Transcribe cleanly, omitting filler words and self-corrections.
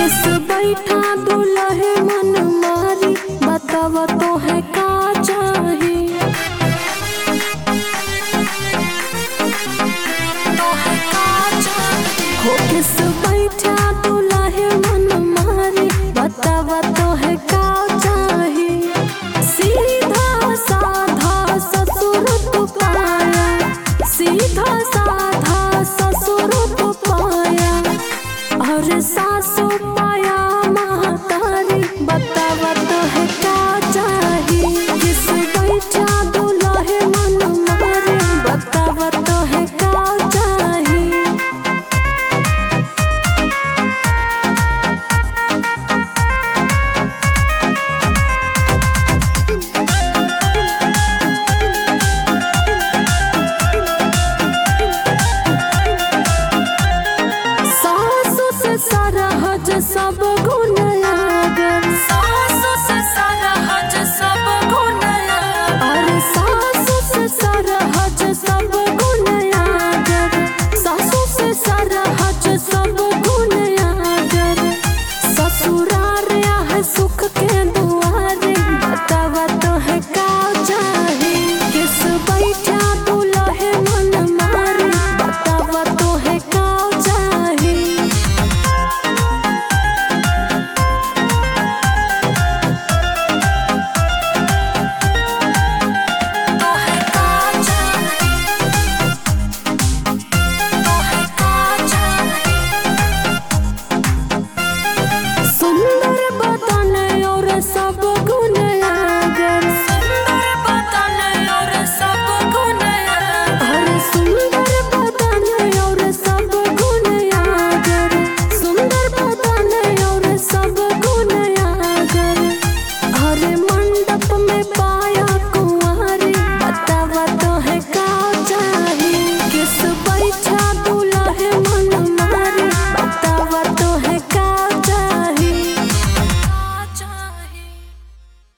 किस बैठा दुल्हे मन मारी बताव तो है का चाही हो किस बैठा दुल्हे मन मारी बताव तो है का चाही सीधा साधा ससुर तो पाया सीधा साधा ससुर तो पाया और सासू पाया महतारी बतावत है का चाही किस बैठा दुल्हे मन मारे बतावत है का चाही सासू से सरहज सब गुण